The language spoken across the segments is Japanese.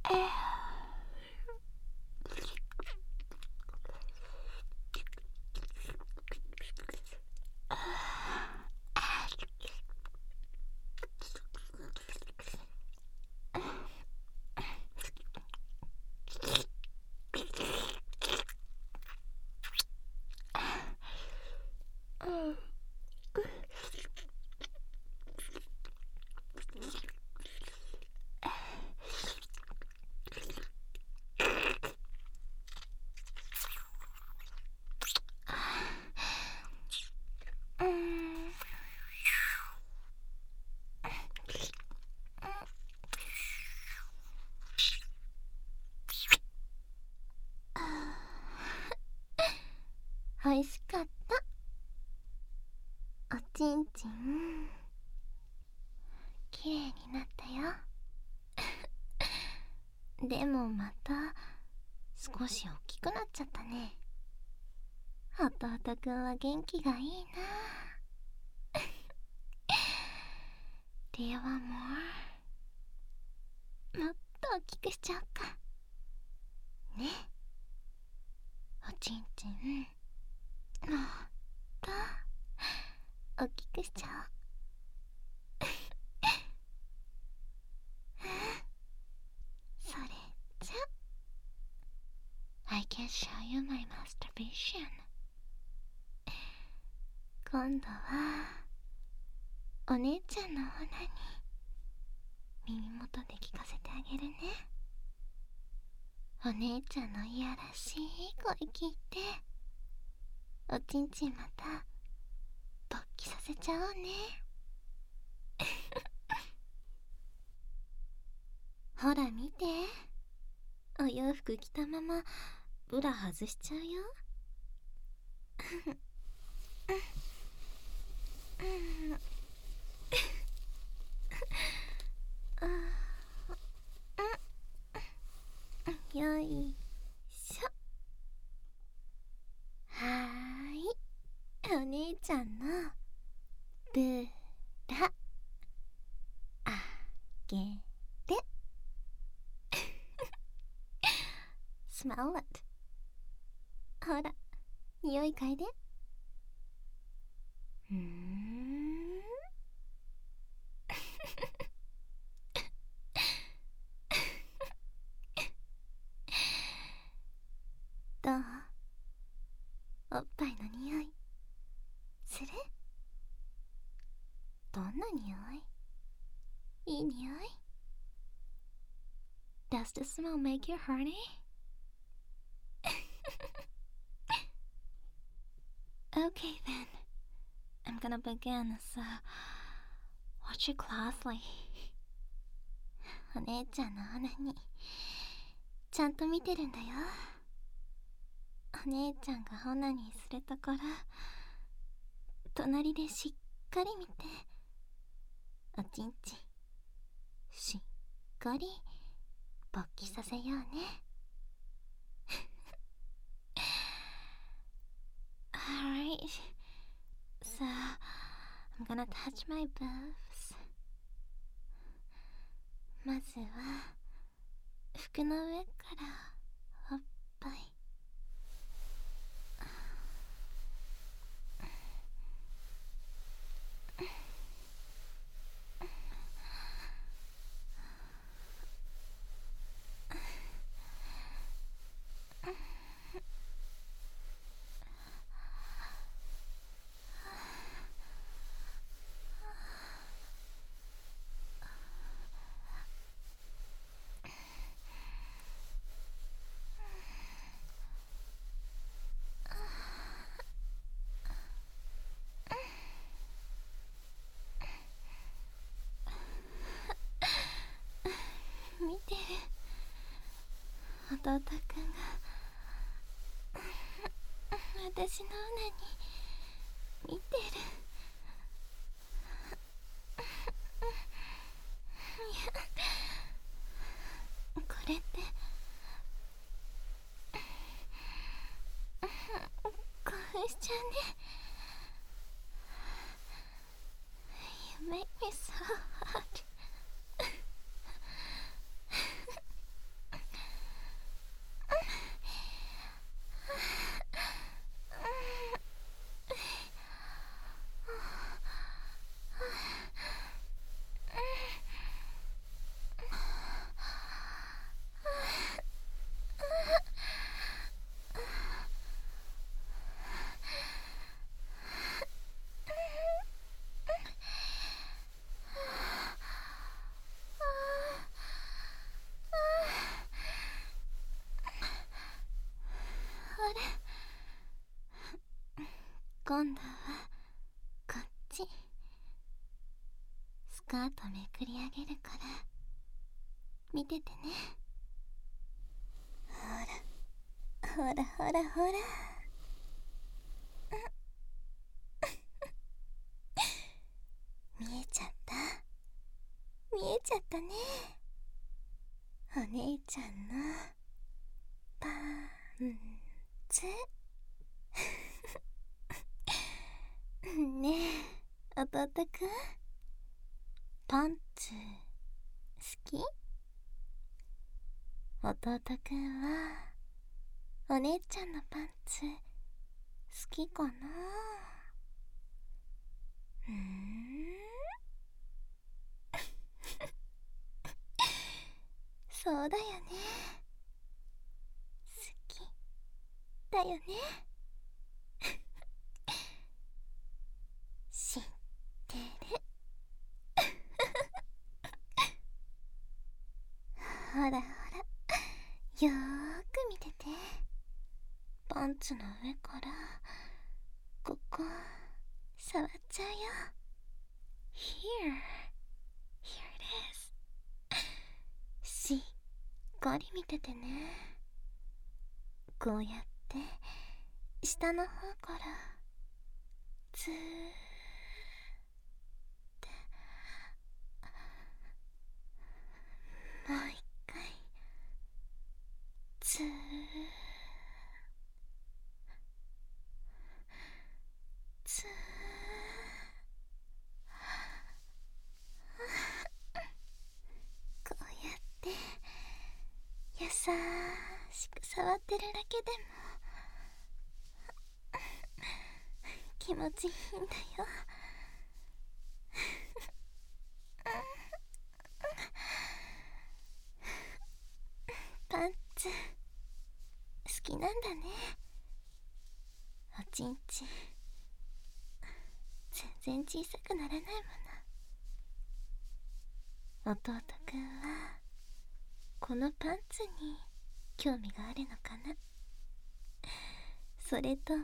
おいしかった。おちんちんきれいになったよ。でもまた少し大きくなっちゃったね。弟くんは元気がいいな。Do you want more? もっと大きくしちゃおうかね。おちんちんもっと大きくしちゃおう。それじゃ I can show you my masturbation。 今度はお姉ちゃんのオナに耳元で聞かせてあげるね。お姉ちゃんのいやらしい声聞いておちんちんまた勃起させちゃおうね。ほら見て、お洋服着たままブラ外しちゃうよ。よいしょ。はーい、お姉ちゃんのブラあげる。Smell it。 ほら匂い嗅いで。どう？おっぱいの匂いする？どんな匂い？いい匂い？ Does the smell make you horny? Okay then, I'm gonna begin, so watch it closely。 お姉ちゃんのオナにちゃんと見てるんだよ。お姉ちゃんがオナにするところ隣でしっかり見て、おちんちんしっかり勃起させようね。Alright, so I'm gonna touch my boobs。 まずは服の上からおっぱい。見てる、弟くんが私のオナに見てる。いや、これって興奮しちゃうね。You make me so hot。 今度はこっち。スカートめくり上げるから見ててね。ほらほらほらほら。見えちゃった。見えちゃったね。お姉ちゃんのパンツ。ねえ弟くん、パンツ好き？弟くんはお姉ちゃんのパンツ好きかな？そうだよね。好きだよね。知ってる。ほらほら、よーく見てて。パンツの上からここ触っちゃうよ。 Here it is。 しっかり見ててね。こうやって下の方からずーってもう一回ずーずーこうやって優しく触ってるだけでも気持ちいいんだよ。パンツ好きなんだね。おちんちん全然小さくならないもの。弟くんはこのパンツに興味があるのかな。それとも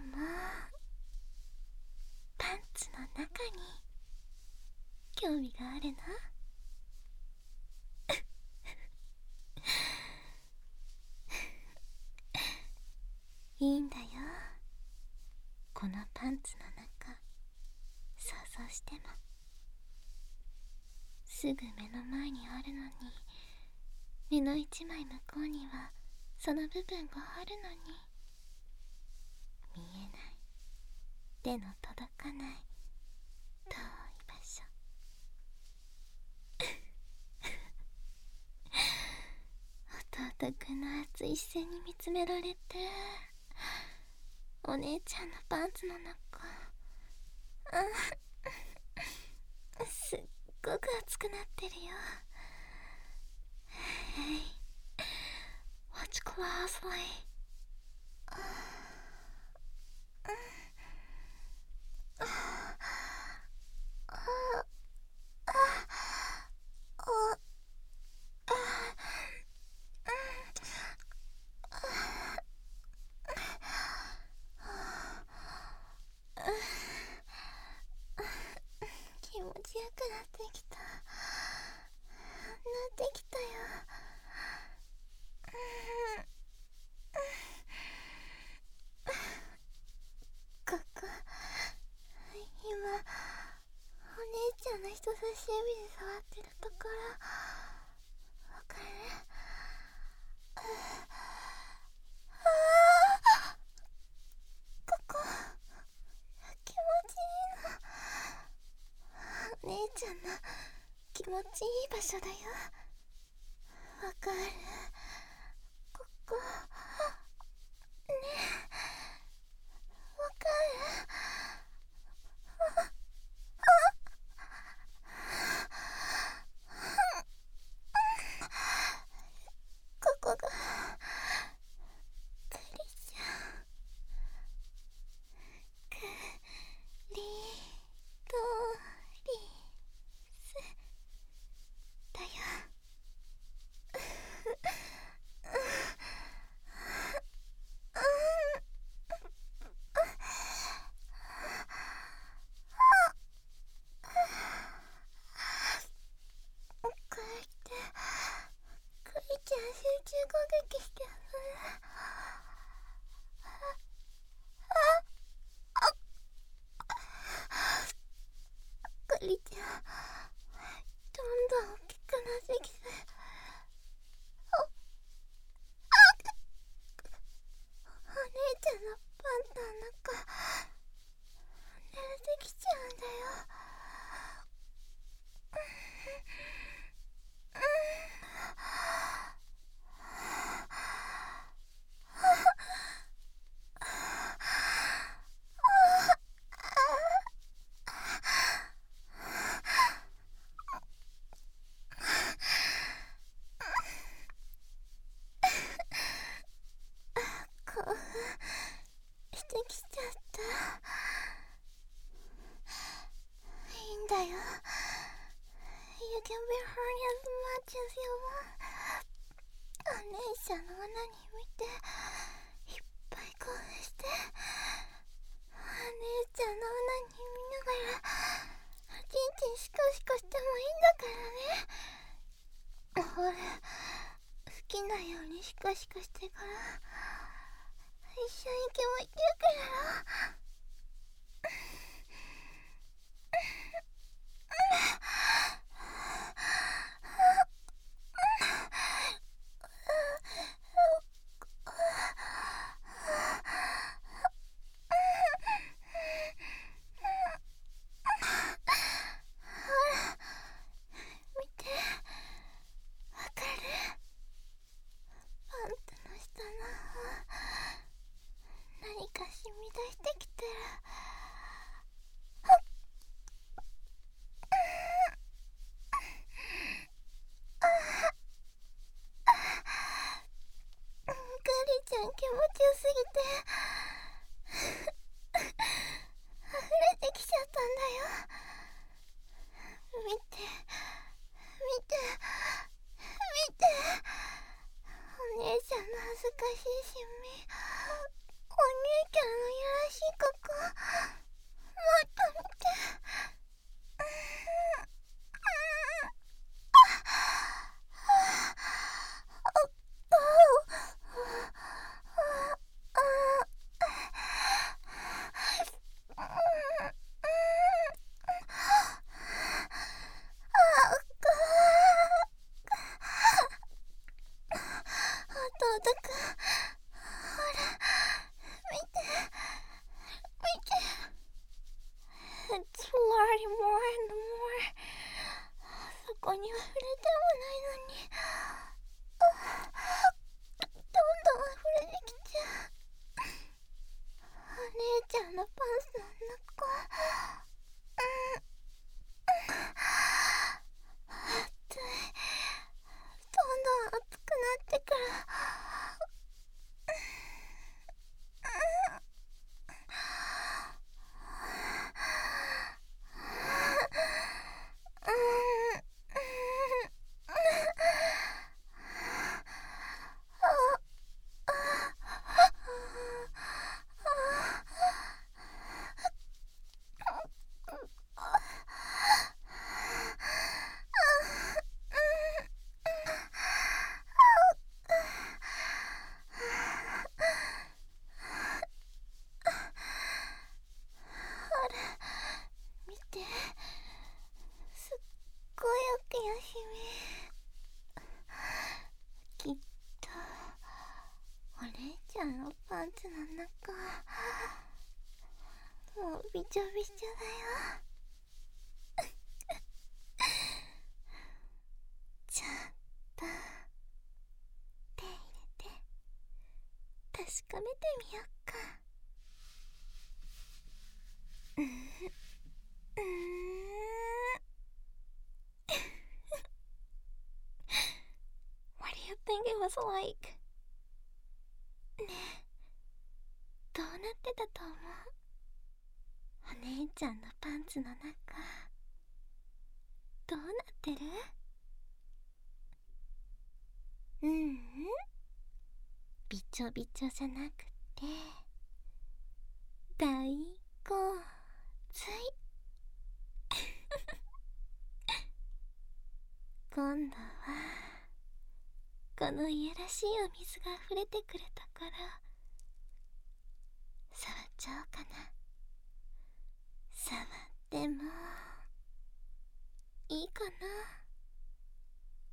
パンツの中に興味があるの？いいんだよ。このパンツの中想像しても。すぐ目の前にあるのに、目の一枚向こうにはその部分があるのに見えない、手の届かない遠い場所。弟くんの熱い視線に見つめられて、お姉ちゃんのパンツの中すっごく熱くなってるよ。Hey, watch closely. 気持ちよくなってきた。なってきたよ。ここ、今お姉ちゃんの人差し指で触ってるところわかる？ここ気持ちいいの。お姉ちゃんの気持ちいい場所だよ。わかる？ここねえ、わかる？ここがクリちゃん、クリトリスだよ。 ってきて。お姉ちゃんのパンツの中濡れてきちゃうんだよ。興奮してきちゃった。いいんだよ。You can be horny as much as you want. お姉ちゃんのオナニー見ていっぱい興奮して、お姉ちゃんのオナニー見ながらチンチンシコシコしてもいいんだからね。俺好きなようにシコシコしてから一緒にキモいって言うから。見て、わかる？パンツの下の方何か染み出してきてる。ガリちゃん気持ちよすぎて溢れてきちゃったんだよ。見て見て見て、お姉ちゃんの恥ずかしいシミ、お姉ちゃんのいやらしいここ、もっと見て。弟くん、ほら見て見て。It's flirting more and more. そこには触れてもないのにどんどん溢れてきちゃう。お姉ちゃんのパンツの中、熱い。どんどん熱くなってくる。見て、すっごい大きなシミ。きっとお姉ちゃんのパンツの中もうびちょびちょだよ。ちょっと手入れて確かめてみよっか。What do you think it was like? ねえ、どうなってたと思う？お姉ちゃんのパンツの中どうなってる？びちょびちょじゃなくて大洪水。今度はこのいやらしいお水が溢れてくるところ触っちゃおうかな。触ってもいいかな？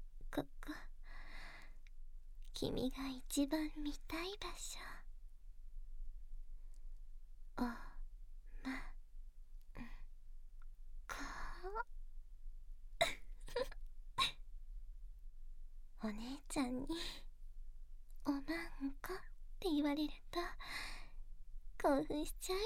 君が一番見たい場所。おまこお姉ちゃんにおまんこって言われると興奮しちゃう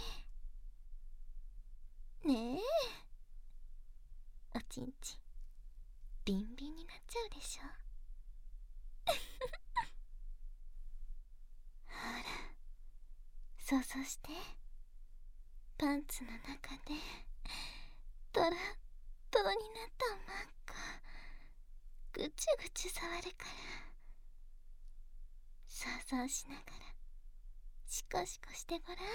よね。ねえ、おちんちんビンビンになっちゃうでしょ。ほら、想像して、パンツの中でトロットロになったおまんこぐちゅぐちゅ触るから、想像しながらシコシコしてごらん。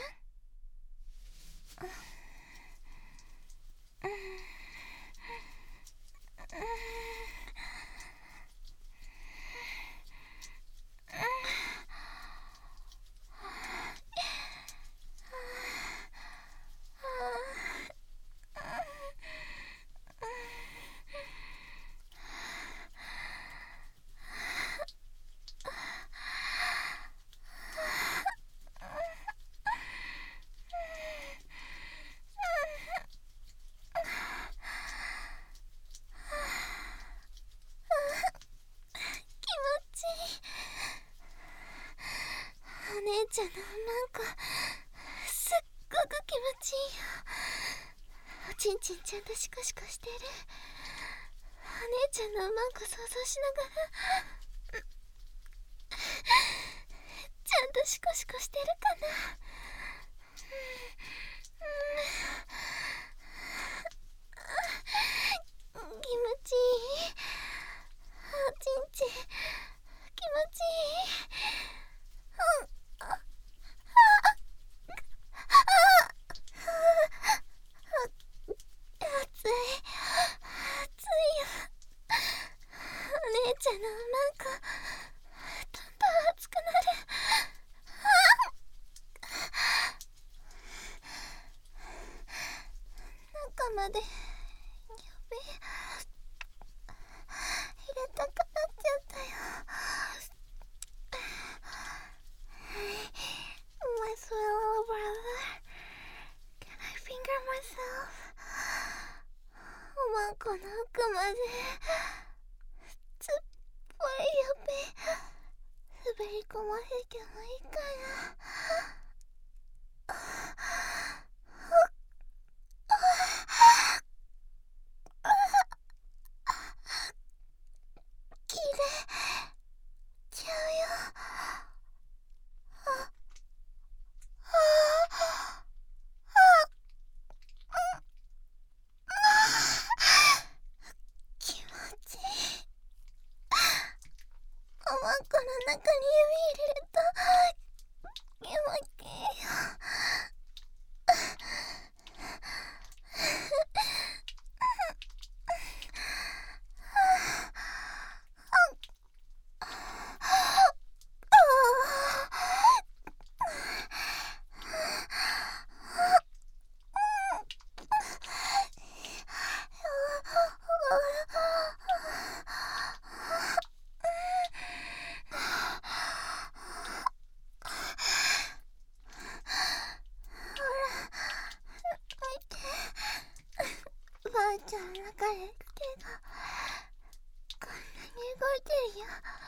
お姉ちゃんのおまんこすっごく気持ちいいよ。おちんちんちゃんとシコシコしてる。お姉ちゃんのおまんこ想像しながらちゃんとシコシコしてるかな。気持ちいい。おちんちん気持ちいい。暑い暑いよ。お姉ちゃんのおまんこどんどん熱くなる。中まで指入れたくなっちゃったよ。My swallow brother, can I finger myself? おまんこの奥までつっぽい指滑り込ませてもいいかな。きれちゃうよ。気持ちいい。おまんこの中に指入れると気持ちいいよ。ばあちゃんの中で手がこんなに動いてるよ。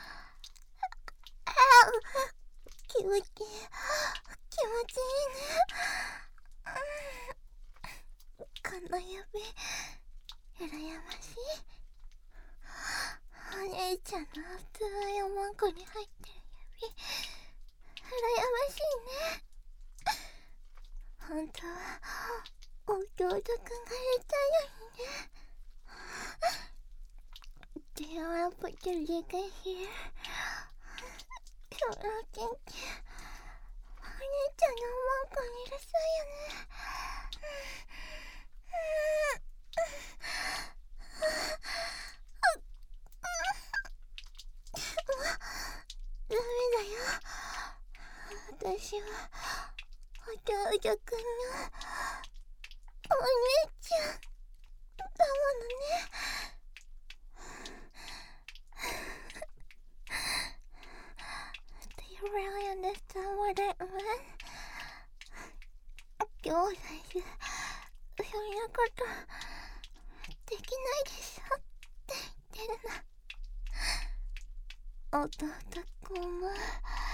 気持ちいい。気持ちいいね。この指羨ましい。お姉ちゃんの熱いおまんこに入ってる指羨ましいね。本当は弟くんが入れたいのにね。Do you wanna put your dick in here? そのちんちんお姉ちゃんのおまんこにうるさいよね。ダメだよ。私は弟くんのお姉ちゃんだものね。 ようだよ。そんなことできないでしょって言ってるの。弟くんは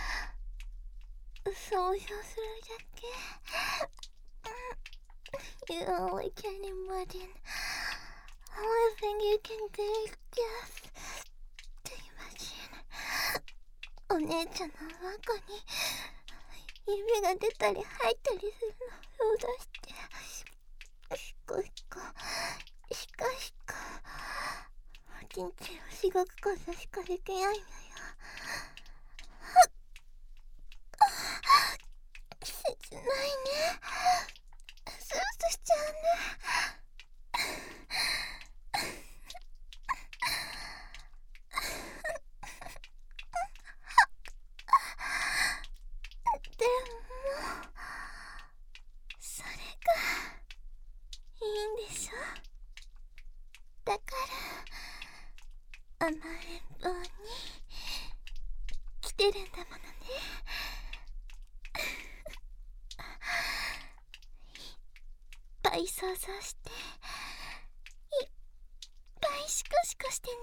想像するだけ。You only can imagine. Only thing you can do is just to imagine. お姉ちゃんの中に指が出たり入ったりするのを想像して、シコシコシカシカおちんちんをしごくことしかできないのよ。切ないね。スースしちゃうね。でもそれがいいんでしょ。だから甘えん坊に来てるんだものね。いっぱい想像していっぱいシコシコしてね。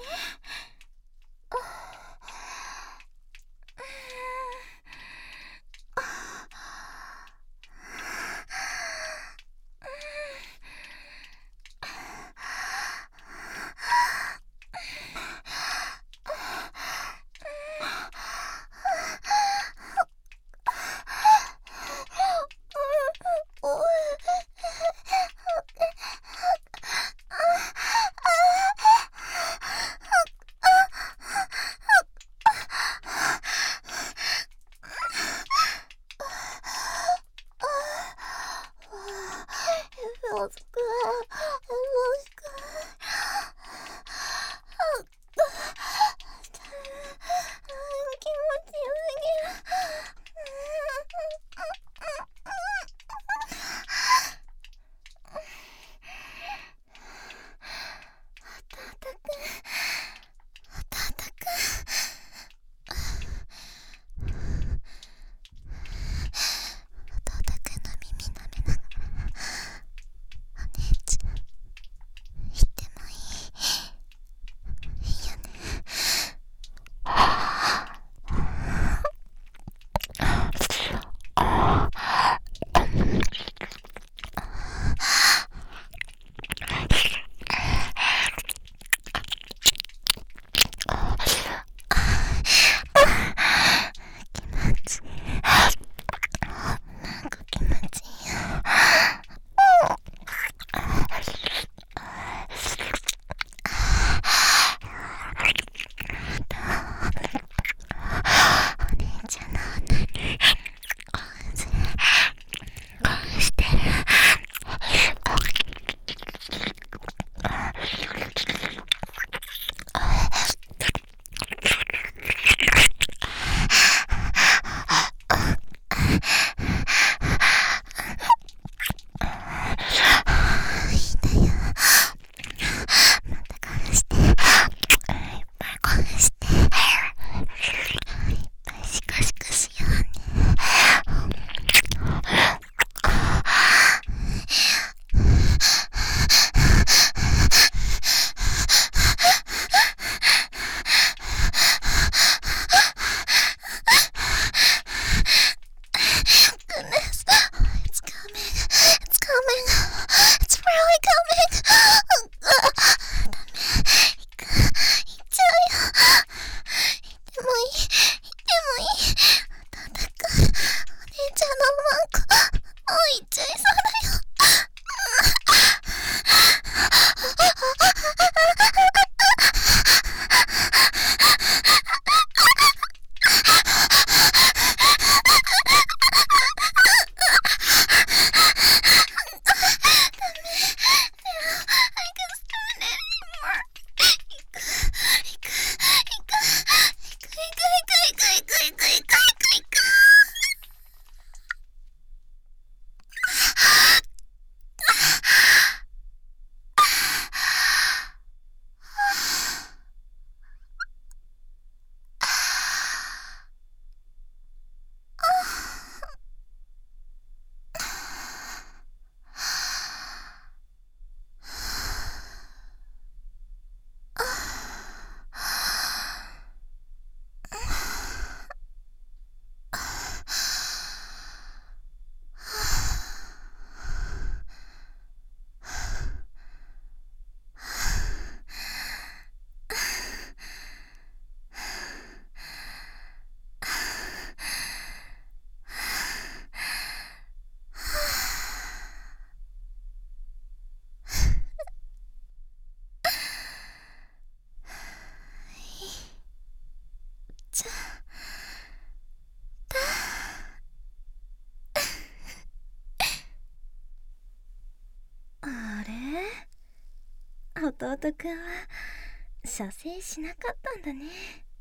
弟くんは射精しなかったんだね。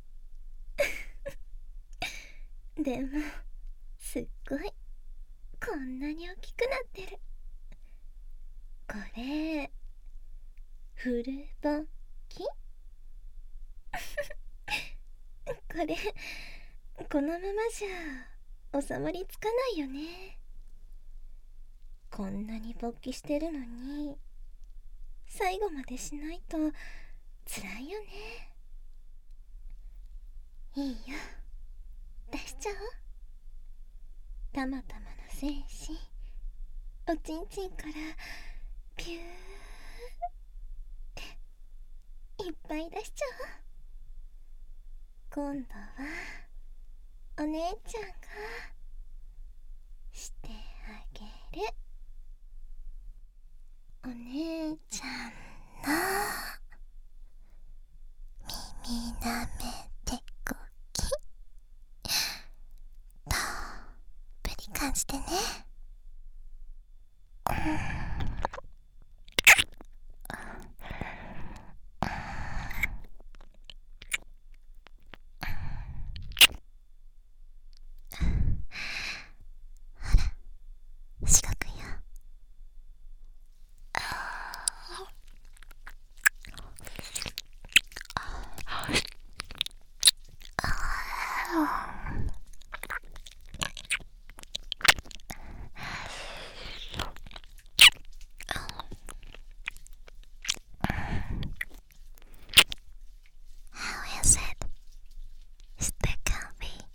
でもすっごいこんなに大きくなってる。これフルボキこれこのままじゃ収まりつかないよね。こんなに勃起してるのに最後までしないと辛いよね。いいよ、出しちゃおう。たまたまの精子おちんちんからピューっていっぱい出しちゃおう。今度はお姉ちゃんがしてあげる。お姉ちゃんの耳なめてこきたっぷり感じてね。四角よ。How is it? Is that comfy?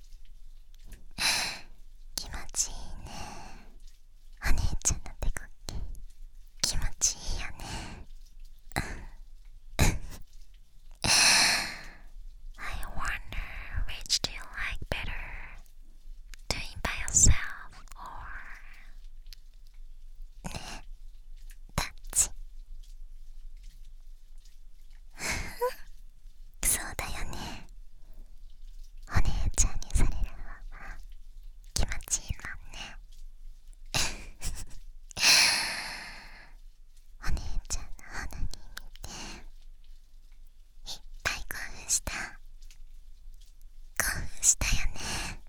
気持ちいいね。お姉ちゃんの手こき気持ちいいよね。I wonder which do you like better, doing by yourself or ね、タッチ。そうだよね。お姉ちゃんにされる方が気持ちいいもんね。お姉ちゃんの鼻に見ていっぱい興奮した。興奮したよね。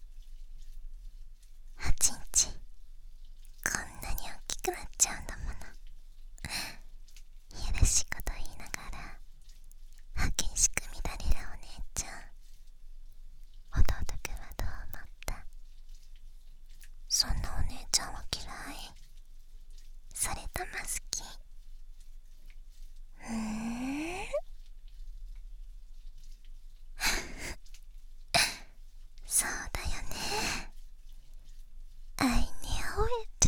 おちんちんこんなに大きくなっちゃうんだもの。いやらしいこと言いながら激しく乱れるお姉ちゃん。弟くんはどう思った？そんなお姉ちゃんは嫌い？それとも好き？そうだよね。I knew it。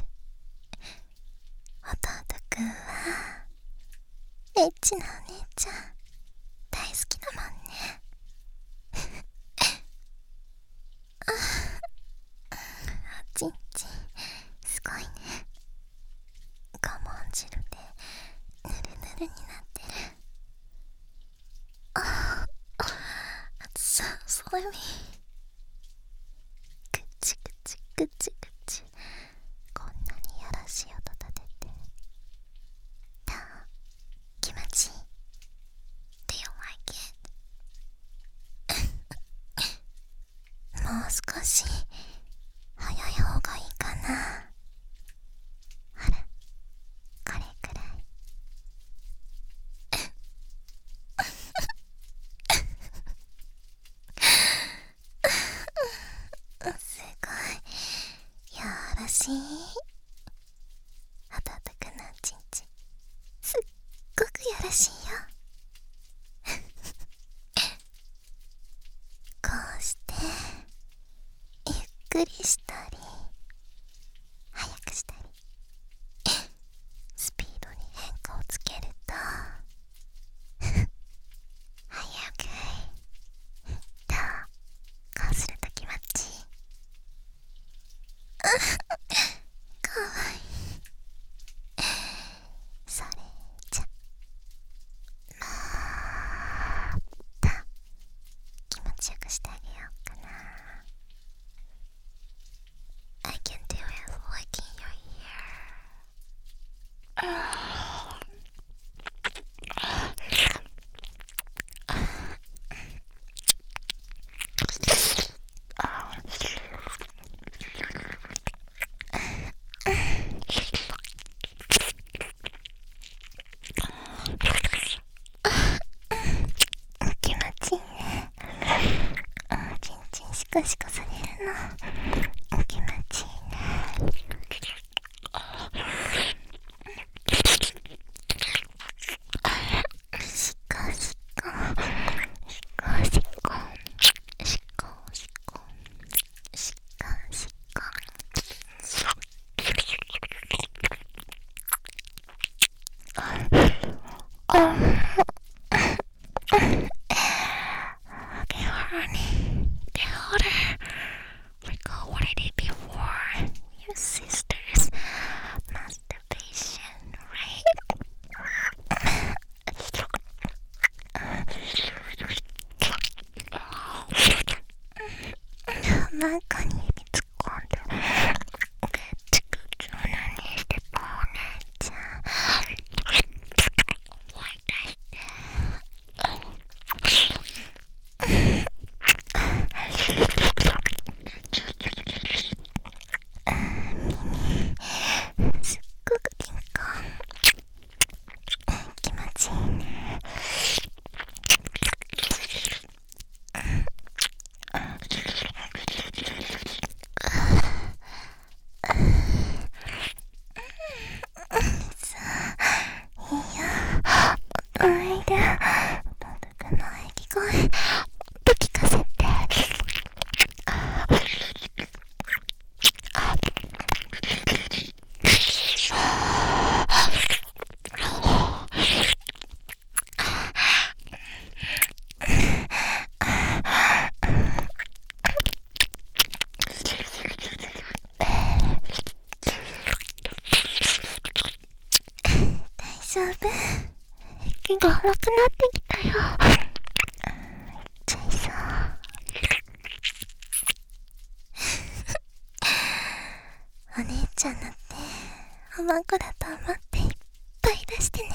弟くんはエッチなお姉ちゃん大好きだもんね。おちんちんすごいね。ごまん汁でぬるぬるになってる。It's so slimy。 ぐちぐちぐちぐち。こんなにやらしい音立ててどう？気持ちいい？ Do you like it？ もう少し早い方がいいかな。ほらこれくらい。すごいやらしい。弟くんのおちんちんすっごくやらしいよ。こうしてゆっくりしたり速くしたりスピードに変化をつけると速くどう？こうすると気持ちいい。かわいい。それじゃもっと気持ちよくしてあげようかな。 コシコされるの気持ちいいね。しこしこしこしこしこしこしこしこ。Okay, honey. Get harder. Recall what I did before. Your sister's masturbation, right? なんかに指突っ込んでぐちぐち何してたお姉ちゃん。思い出してすっごくキンコン気持ちいいね。いいよ、おいで。弟くんの喘ぎ声もっと聞かせて。大丈夫？息が荒くなってきたよ。めっちゃいそう。お姉ちゃんだっておまんこだと思っていっぱい出してね。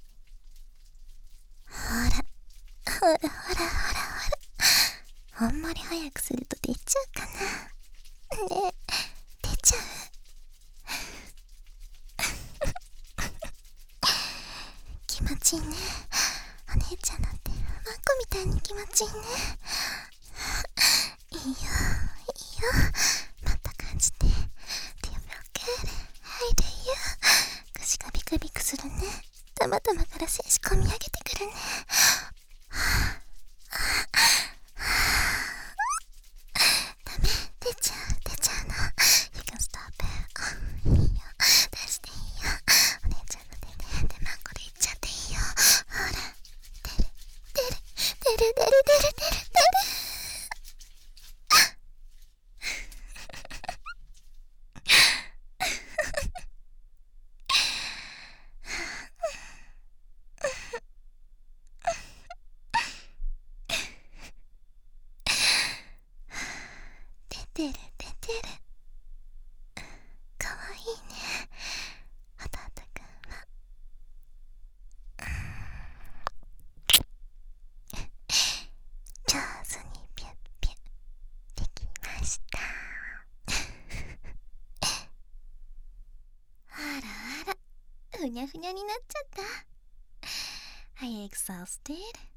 ほらほらほらほらほら。あんまり早くすると出ちゃうかな。ねえ、出ちゃう？気持ちいいね。お姉ちゃんだってマンコみたいに気持ちいいね。いいよいいよ、また感じて。手を分ける。はいるよ。腰がビクビクするね。たまたまから精子込み上げてくるね。ダメ、出ちゃうの。You can stop it。いいよ、出していいよ。お姉ちゃんの手でマンコでいっちゃっていいよ。ほら、出る。出てる。かわいいね、弟くんは。上手にピュッピュッできました。あらふにゃふにゃになっちゃった。Are you exhausted?